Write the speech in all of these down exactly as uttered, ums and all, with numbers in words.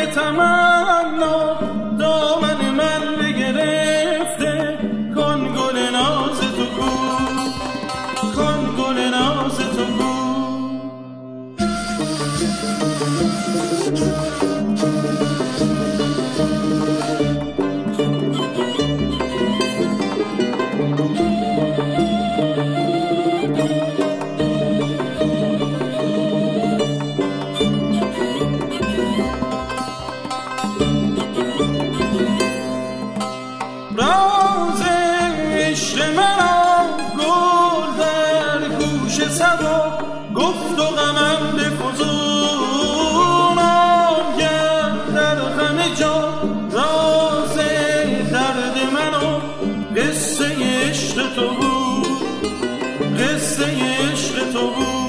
تمنا دامن من بگرفته کن گل ناز تو کو کن گل ناز تو کو راز عشق مرا گل در گوش صدا گفت و غمم بفزون آگه در غم جا راز درد منو قصه عشق تو بود قصه عشق تو بود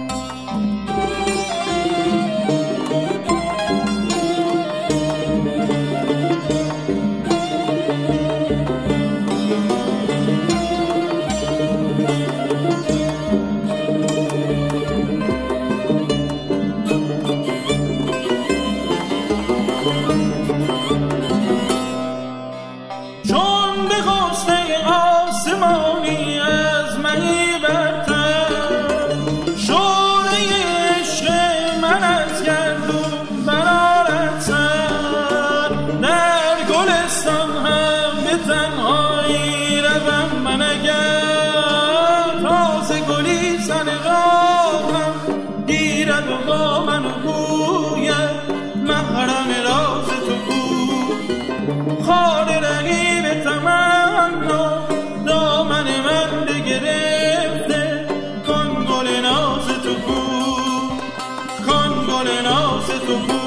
چون به غصه آسمانی از منی برتر شوره عشق من از گردون برآرد سر در گلستان هم به تنهایی روم من اگر تازه گلی سن راهم گیرد و با من گوید محرم راز تو بود خال رقیب تمنا دامن من بگرفته کن گل ناز تو کو کن گل ناز تو کو